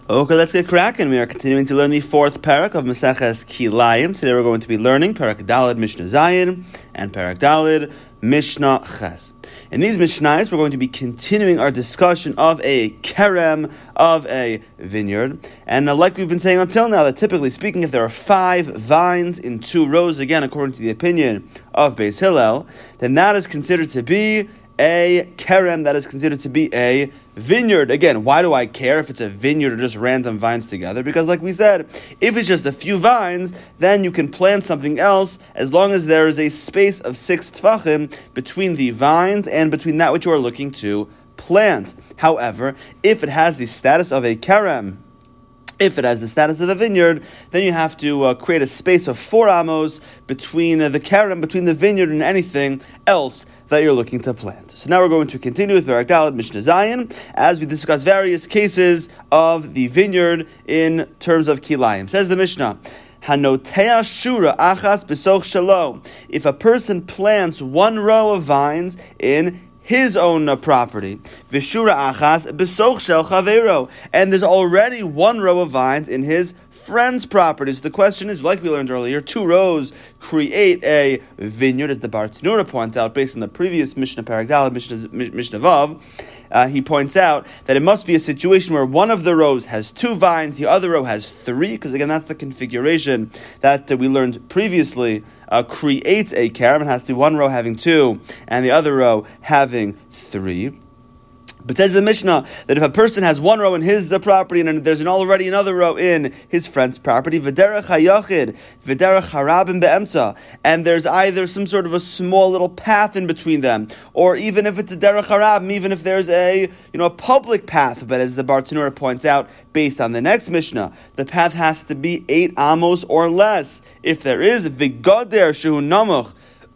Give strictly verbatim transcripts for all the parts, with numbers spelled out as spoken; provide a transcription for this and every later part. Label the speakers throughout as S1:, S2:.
S1: Okay, let's get cracking. We are continuing to learn the fourth parak of Maseches Kilayim. Today we're going to be learning Parak Daled Mishnah Zayin and Parak Daled Mishnah Ches. In these Mishnahs, we're going to be continuing our discussion of a kerem, of a vineyard. And uh, like we've been saying until now, that typically speaking, if there are five vines in two rows, again, according to the opinion of Beis Hillel, then that is considered to be a kerem, that is considered to be a vineyard. Again, why do I care if it's a vineyard or just random vines together? Because like we said, if it's just a few vines, then you can plant something else as long as there is a space of six tfachim between the vines and between that which you are looking to plant. However, if it has the status of a kerem, if it has the status of a vineyard, then you have to uh, create a space of four amos between uh, the kerem, between the vineyard and anything else that you're looking to plant. So now we're going to continue with Parak Daled Mishnah Zayin as we discuss various cases of the vineyard in terms of Kilayim. Says the Mishnah, Hanotea shura achas besoch shalo. If a person plants one row of vines in his own uh, property, v'shura achas besoch shel chavero, and there's already one row of vines in his friend's property. So the question is, like we learned earlier, two rows create a vineyard, as the Bartanura points out, based on the previous Mishnah Parak Daled, Mishnah, Mishnah Vav. Uh, he points out that it must be a situation where one of the rows has two vines, the other row has three, because again, that's the configuration that uh, we learned previously, uh, creates a kerem. It has to be one row having two, and the other row having three. But says the Mishnah that if a person has one row in his uh, property and there's an already another row in his friend's property, v'derech hayachid, v'derech harabim be'emtza, and there's either some sort of a small little path in between them, or even if it's a derech harabim, even if there's a you know a public path. But as the Bartanura points out, based on the next Mishnah, the path has to be eight amos or less. If there is v'goder shehu namuch,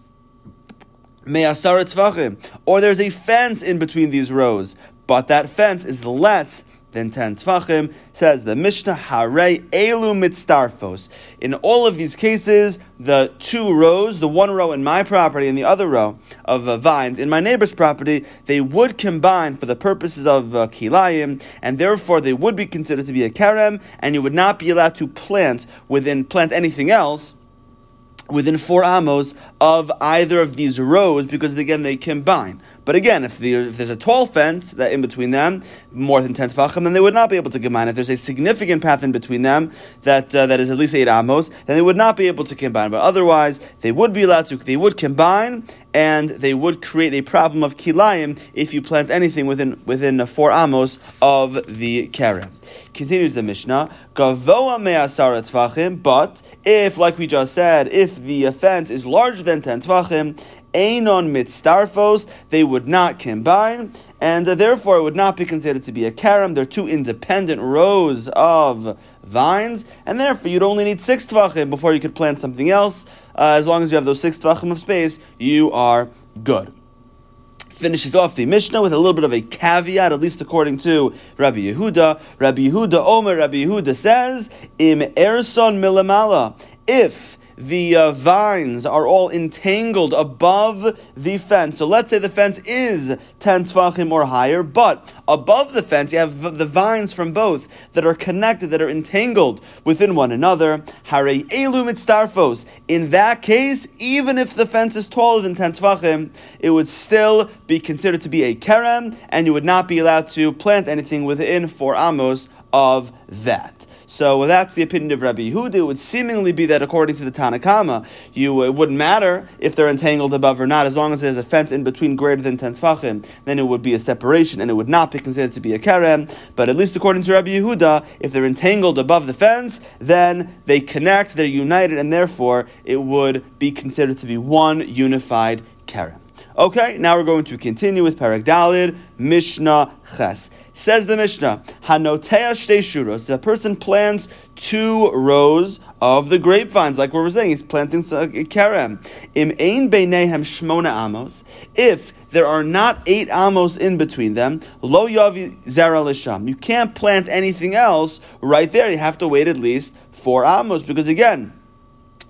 S1: or there's a fence in between these rows, but that fence is less than ten tfachim, says the Mishnah, Harei Elu Mitzdarfos. In all of these cases, the two rows, the one row in my property and the other row of uh, vines in my neighbor's property, they would combine for the purposes of uh, kilayim, and therefore they would be considered to be a kerem, and you would not be allowed to plant within plant anything else within four amos of either of these rows, because again they combine. But again, if, the, if there's a tall fence that in between them, more than ten tefachim, then they would not be able to combine. If there's a significant path in between them that uh, that is at least eight amos, then they would not be able to combine. But otherwise, they would be allowed to. They would combine, and they would create a problem of kilayim if you plant anything within within four amos of the kerem. Continues the Mishnah, Gavoa me'asara tefachim, but if, like we just said, if the fence is larger than ten tefachim, einon mitzdarfos, they would not combine, and uh, therefore it would not be considered to be a kerem. They're two independent rows of vines, and therefore you'd only need six tefachim before you could plant something else. Uh, as long as you have those six tefachim of space, you are good. Finishes off the Mishnah with a little bit of a caveat, at least according to Rabbi Yehuda. Rabbi Yehuda Omer, Rabbi Yehuda says, Im erson milamala, if the uh, vines are all entangled above the fence. So let's say the fence is ten tefachim or higher, but above the fence you have the vines from both that are connected, that are entangled within one another. Harei elu mitzdarfos. In that case, even if the fence is taller than ten tefachim, it would still be considered to be a kerem, and you would not be allowed to plant anything within four amos of that. So well, that's the opinion of Rabbi Yehuda. It would seemingly be that according to the Tanakama, you, it wouldn't matter if they're entangled above or not, as long as there's a fence in between greater than ten tefachim, then it would be a separation, and it would not be considered to be a kerem. But at least according to Rabbi Yehuda, if they're entangled above the fence, then they connect, they're united, and therefore it would be considered to be one unified kerem. Okay, now we're going to continue with Parak Daled, Mishnah Ches. Says the Mishnah, Hanotea shtei shuros. The person plants two rows of the grapevines, like what we're saying, he's planting a kerem. Im ein beinehem shmona amos. If there are not eight amos in between them, lo yavi zera lisham. You can't plant anything else right there. You have to wait at least four amos, because again,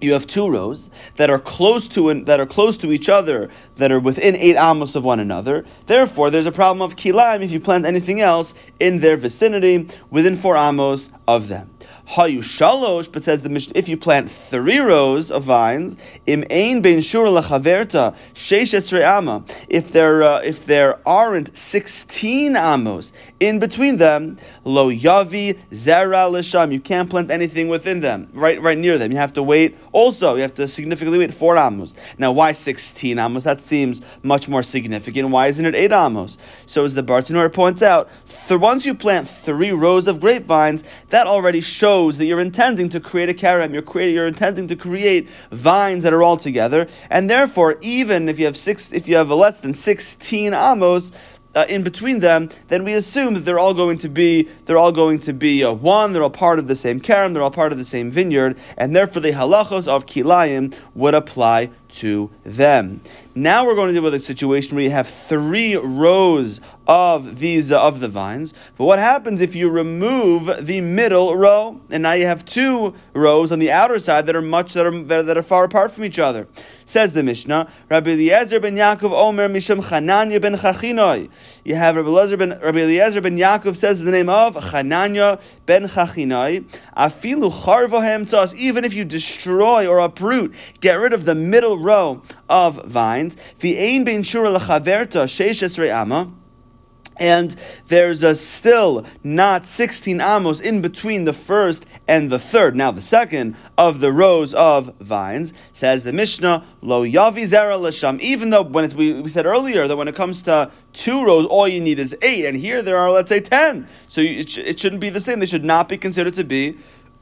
S1: you have two rows that are close to that are close to each other, that are within eight amos of one another. Therefore, there's a problem of kilaim if you plant anything else in their vicinity within four amos of them. Hayu shalosh, but says the Mishnah, if you plant three rows of vines, im ein ben shur lachaverta sheish esrei ama, if there uh, if there aren't sixteen amos in between them, lo yavi zera lisham, you can't plant anything within them, right right near them. You have to wait. Also, you have to significantly wait four amos. Now, why sixteen amos? That seems much more significant. Why isn't it eight amos? So, as the Bartanura points out, th- once you plant three rows of grapevines, that already shows that you're intending to create a karem. You're creating, you're intending to create vines that are all together, and therefore, even if you have six, if you have a less than sixteen amos Uh, in between them, then we assume that they're all going to be they're all going to be uh, one. They're all part of the same karem. They're all part of the same vineyard, and therefore the halachos of kilayim would apply to them. Now we're going to deal with a situation where you have three rows of these uh, of the vines. But what happens if you remove the middle row, and now you have two rows on the outer side that are much that are that are far apart from each other? Says the Mishnah, Rabbi Eliezer ben Yaakov Omer Misham Chananya ben Chachinoi. You have Rabbi Eliezer ben Rabbi Eliezer ben Yaakov says the name of Chananya ben Chachinoi. Afilu charvohem tzas. Even if you destroy or uproot, get rid of the middle row of vines. V'ein ben shura lachaverta sheish esrei ama. And there's a still not sixteen amos in between the first and the third, now the second, of the rows of vines. Says the Mishnah, Lo yavi zera l'sham. Even though when it's, we, we said earlier that when it comes to two rows, all you need is eight, and here there are, let's say, ten. So you, it, sh- it shouldn't be the same. They should not be considered to be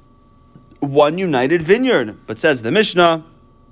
S1: one united vineyard. But says the Mishnah,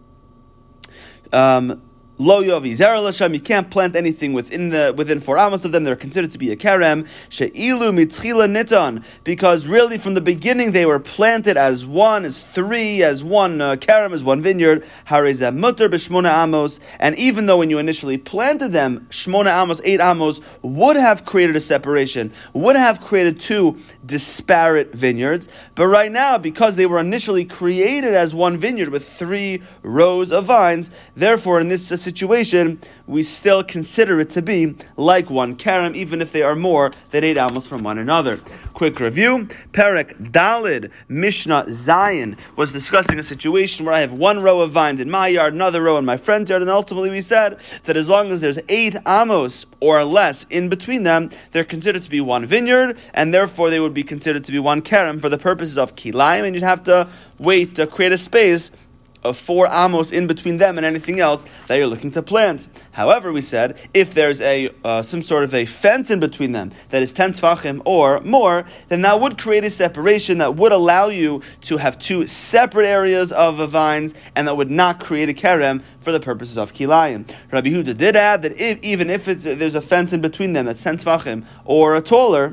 S1: um, Lo yovi zera l'sham, you can't plant anything within the within four amos of them. They're considered to be a karem. She'ilu mitchila nitan, because really from the beginning they were planted as one, as three, as one uh, karem, as one vineyard. Harezeh mutter b'shmona amos, and even though when you initially planted them, shmona amos, eight amos, would have created a separation, would have created two disparate vineyards. But right now, because they were initially created as one vineyard with three rows of vines, therefore in this situation, we still consider it to be like one karem, even if they are more than eight amos from one another. Quick review. Perek Dalid Mishnah Zion was discussing a situation where I have one row of vines in my yard, another row in my friend's yard, and ultimately we said that as long as there's eight amos or less in between them, they're considered to be one vineyard, and therefore they would be considered to be one karem for the purposes of kilayim, and you'd have to wait to create a space of four amos in between them and anything else that you're looking to plant. However, we said if there's a uh, some sort of a fence in between them that is ten tefachim or more, then that would create a separation that would allow you to have two separate areas of the vines, and that would not create a karem for the purposes of kilayim. Rabbi Yehuda did add that if, even if it's, there's a fence in between them that's ten tefachim or taller,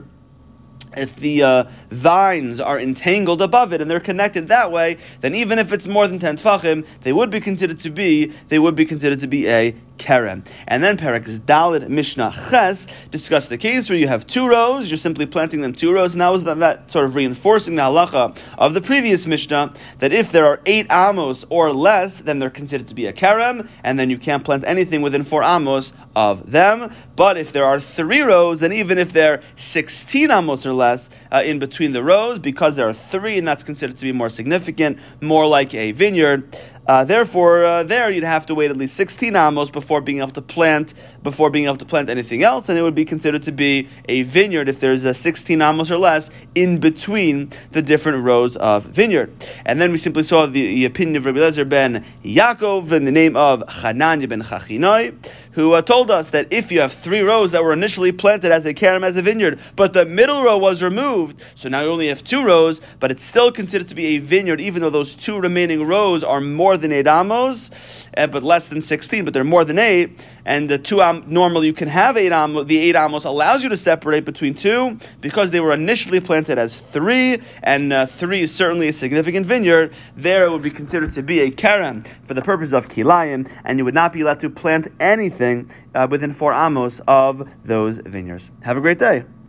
S1: if the uh, vines are entangled above it and they're connected that way, then even if it's more than ten tefachim, they would be considered to be they would be considered to be a karem. And then Perek Daled Mishnah Ches discussed the case where you have two rows, you're simply planting them two rows, and that was that, that sort of reinforcing the halacha of the previous Mishnah, that if there are eight amos or less, then they're considered to be a karem, and then you can't plant anything within four amos of them. But if there are three rows, then even if they're sixteen amos or less uh, in between the rows, because there are three, and that's considered to be more significant, more like a vineyard, Uh, therefore, uh, there you'd have to wait at least sixteen amos before being able to plant before being able to plant anything else, and it would be considered to be a vineyard if there's a sixteen amos or less in between the different rows of vineyard. And then we simply saw the, the opinion of Rabbi Eliezer ben Yaakov in the name of Chananya ben Chachinoi, who uh, told us that if you have three rows that were initially planted as a karem, as a vineyard, but the middle row was removed, so now you only have two rows, but it's still considered to be a vineyard, even though those two remaining rows are more than eight amos, uh, but less than sixteen, but they're more than eight, and the two am- normally you can have eight amos, the eight amos allows you to separate between two, because they were initially planted as three, and uh, three is certainly a significant vineyard. There it would be considered to be a karem for the purpose of kilayim, and you would not be allowed to plant anything uh, within four amos of those vineyards. Have a great day.